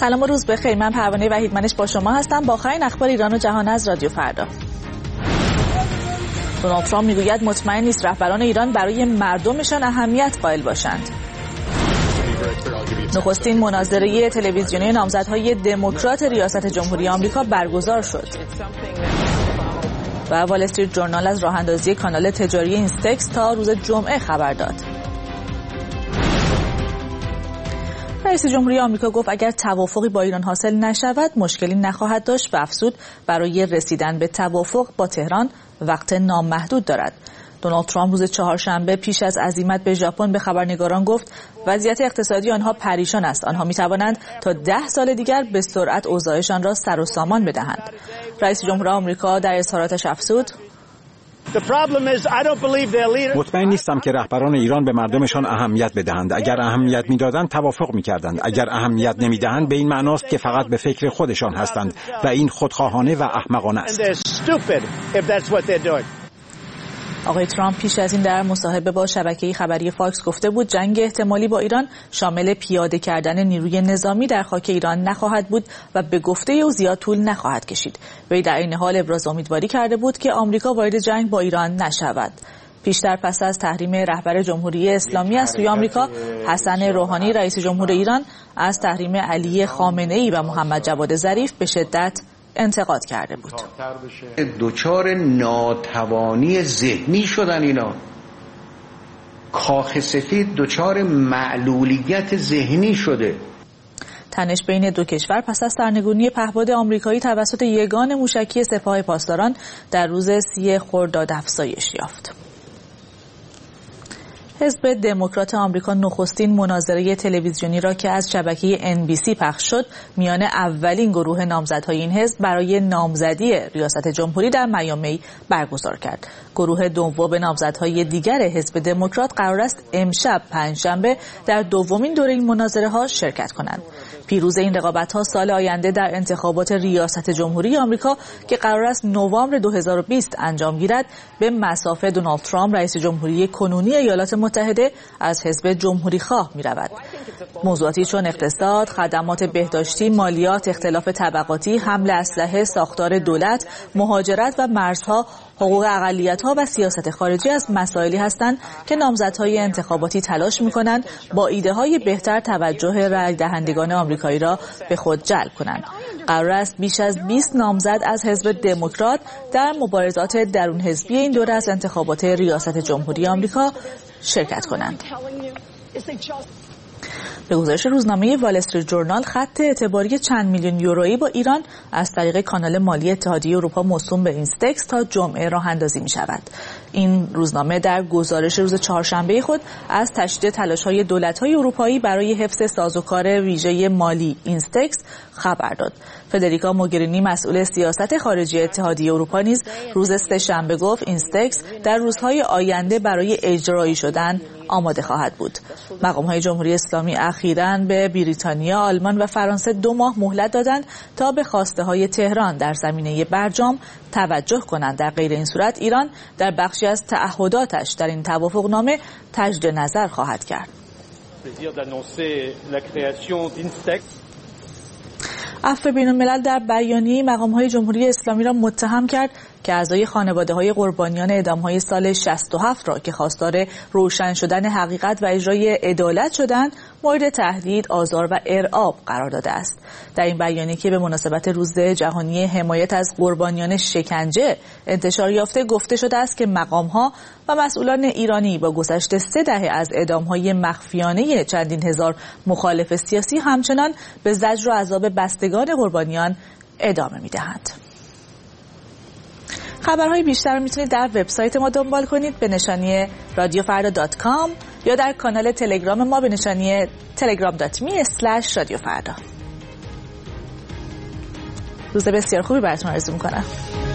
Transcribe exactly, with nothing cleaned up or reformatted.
سلام و روز بخیر. من پروانه وحیدمنش با شما هستم با آخرین اخبار ایران و جهان از رادیو فردا. دونالد ترامپ میگوید مطمئن نیست رهبران ایران برای مردمشان اهمیت قائل باشند. نخستین مناظره تلویزیونی نامزدهای دموکرات ریاست جمهوری آمریکا برگزار شد. و وال استریت جورنال از راه اندازی کانال تجاری اینستکس تا روز جمعه خبر داد. رئیس جمهوری آمریکا گفت اگر توافقی با ایران حاصل نشود مشکلی نخواهد داشت و افزود برای رسیدن به توافق با تهران وقت نامحدود دارد. دونالد ترامپ روز چهارشنبه پیش از عزیمت به ژاپن به خبرنگاران گفت وضعیت اقتصادی آنها پریشان است. آنها می‌توانند تا ده سال دیگر به سرعت اوضاعشان را سر و سامان بدهند. رئیس جمهور آمریکا در اظهاراتش افزود مطمئن نیستم که رهبران ایران به مردمشان اهمیت بدهند. اگر اهمیت میدادند توافق میکردند. اگر اهمیت نمیدهند به این معناست که فقط به فکر خودشان هستند و این خودخواهانه و احمقانه است. آقای ترامپ پیش از این در مصاحبه با شبکه خبری فاکس گفته بود جنگ احتمالی با ایران شامل پیاده کردن نیروی نظامی در خاک ایران نخواهد بود و به گفته او زیاد طول نخواهد کشید. وی در این حال ابراز امیدواری کرده بود که آمریکا وارد جنگ با ایران نشود. پیشتر پس از تحریم رهبر جمهوری اسلامی از سوی آمریکا، حسن روحانی رئیس جمهور ایران از تحریم علی خامنه‌ای و محمد جواد ظریف به شدت انتقاد کرده بود. دوچار ناتوانی ذهنی شدن اینا. کاخ سفید دوچار معلولیت ذهنی شده. تنش بین دو کشور پس از سرنگونی پهپاد آمریکایی توسط یگان موشکی سپاه پاسداران در روز سی خرداد افزایش یافت. حزب دموکرات آمریکا نخستین مناظره تلویزیونی را که از شبکه ان بی سی پخش شد میان اولین گروه نامزدهای این حزب برای نامزدی ریاست جمهوری در میامی برگزار کرد. گروه دوم نامزدهای دیگر حزب دموکرات قرار است امشب پنجشنبه در دومین دوره این مناظره ها شرکت کنند. پیروز این رقابت‌ها سال آینده در انتخابات ریاست جمهوری آمریکا که قرار است نوامبر دو هزار و بیست انجام گیرد به مسافه دونالد ترامپ رئیس جمهوری کنونی ایالات متحده از حزب جمهوری خواه می‌رود. موضوعاتی چون اقتصاد، خدمات بهداشتی، مالیات، اختلاف طبقاتی، حمل اسلحه، ساختار دولت، مهاجرت و مرزها، حقوق اقلیت‌ها و سیاست خارجی از مسائلی هستند که نامزدهای انتخاباتی تلاش می‌کنند با ایده‌های بهتر توجه رای دهندگان آمریکایی را به خود جلب کنند. قرار است بیش از بیست نامزد از حزب دموکرات در مبارزات درون حزبی این دوره از انتخابات ریاست جمهوری آمریکا شرکت کنند. به گزارش روزنامه وال استریت جورنال خط اعتباری چند میلیون یورویی با ایران از طریق کانال مالی اتحادیه اروپا موسوم به اینستکس تا جمعه راه اندازی می شود. این روزنامه در گزارش روز چهارشنبه خود از تشدید تلاش‌های دولت‌های اروپایی برای حفظ سازوکار ویژه مالی اینستکس خبر داد. فدریکا موگرینی مسئول سیاست خارجی اتحادیه اروپا نیز روز سه‌شنبه گفت اینستکس در روزهای آینده برای اجرایی شدن آماده خواهد بود. مقام‌های جمهوری اسلامی اخیراً به بریتانیا، آلمان و فرانسه دو ماه مهلت دادند تا به خواسته‌های تهران در زمینه برجام توجه کنند. در غیر این صورت ایران در بخشی از تعهداتش در این توافقنامه تجدید نظر خواهد کرد. عفو بین‌الملل در بیانیه مقام‌های جمهوری اسلامی را متهم کرد که اعضای خانواده‌های قربانیان اعدام‌های سال شصت و هفت را که خواستار روشن شدن حقیقت و اجرای عدالت شدند مورد تهدید، آزار و ارعاب قرار داده است. در این بیانیه که به مناسبت روز جهانی حمایت از قربانیان شکنجه انتشار یافته گفته شده است که مقام‌ها و مسئولان ایرانی با گذشت سه دهه از اعدام‌های مخفیانه چندین هزار مخالف سیاسی همچنان به زجر و عذاب بستگان قربانیان ادامه می‌دهند. خبرهای بیشتر میتونید در وبسایت ما دنبال کنید به نشانی رادیو فردا دات کام یا در کانال تلگرام ما به نشانی تلگرام دات می اسلش رادیو فردا. روز بسیار خوبی براتون آرزو میکنم.